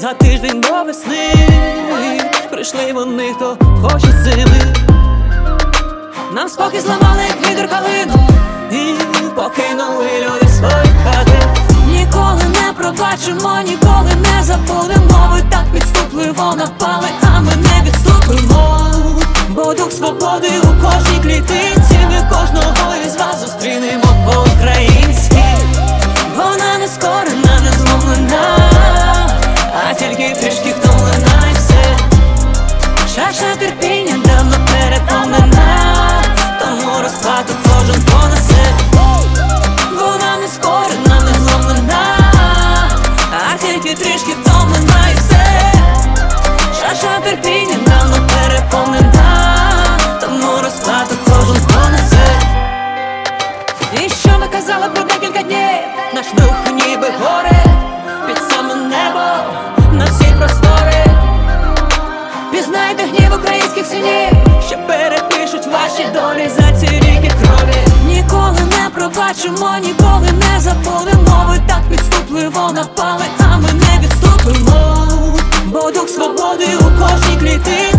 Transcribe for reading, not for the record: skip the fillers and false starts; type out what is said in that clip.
за тиждень до весни прийшли вони, хто хоче зими. Нам спокій зламали, як вітер калину, і покинули люди свої хати. Ніколи не пробачимо, ніколи не забудемо. Ви так підступливо напали, а ми не відступимо. Бо дух свободи у кожній клітинці. Ми кожного із вас зустрінемо по-українськи. Вона не скорена, не зломлена, а тільки трішки втомлена і все. Чаша терпіння давно переповнена, тому розплату кожен понесе. Вона не скорена, не зломлена, а тільки трішки втомлена і все. Чаша терпіння давно переповнена, тому розплату кожен понесе. І що ми казали про декілька днів? Наш дух ніби горе під саме небо на всі простори. Пізнайте гнів українських синів, що перепишуть ваші долі за ці ріки крові. Ніколи не пробачимо, ніколи не забудемо. Ви так підступливо напали, а ми не відступимо. Бо дух свободи у кожній клітині.